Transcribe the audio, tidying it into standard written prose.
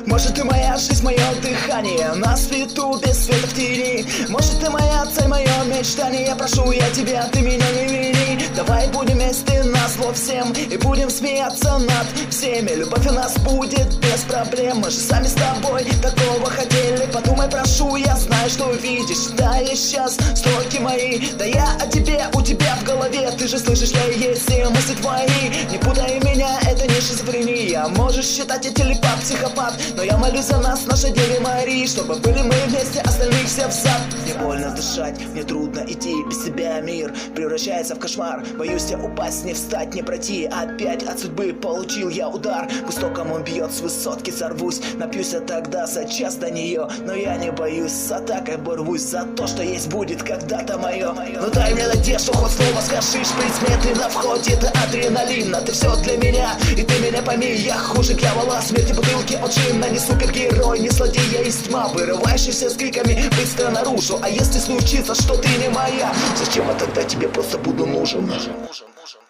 Может, ты моя жизнь, мое дыхание, на свету без света в тени. Может, ты моя цель, мое мечтание. Я прошу я тебя, ты меня не вини. Давай будем вместе назло всем и будем смеяться над всеми. Любовь у нас будет без проблем. Мы же сами с тобой такого хотели. Подумай, прошу, я знаю, что видишь. Да, я сейчас строки мои. Да я о тебе, у тебя в голове. Ты же слышишь, я и есть все мысли твои. Не путай меня, это не шизофрения. Можешь считать, я телепат, психопат, но я молюсь за нас, нашей Деве Марии, чтобы были мы вместе, остальных все взад. Мне больно дышать, мне трудно идти. Без тебя мир превращается в кошмар. Боюсь я упасть, не встать, не пройти. Опять от судьбы получил я удар. Пусть током он бьет с высотки, сорвусь. Напьюсь я тогда за час до нее. Но я не боюсь, с атакой борвусь. За то, что есть будет когда-то мое. Ну дай мне надежду, хоть слово скажи. Предметы на входе, это адреналин. А ты все для меня, и ты меня пойми. Я хуже дьявола, смерти бутылки от джина. Не супергерой, не злодей, я из тьма, вырывающийся с криками быстро наружу. А если случится, что ты не моя, зачем я тогда тебе просто буду нужен?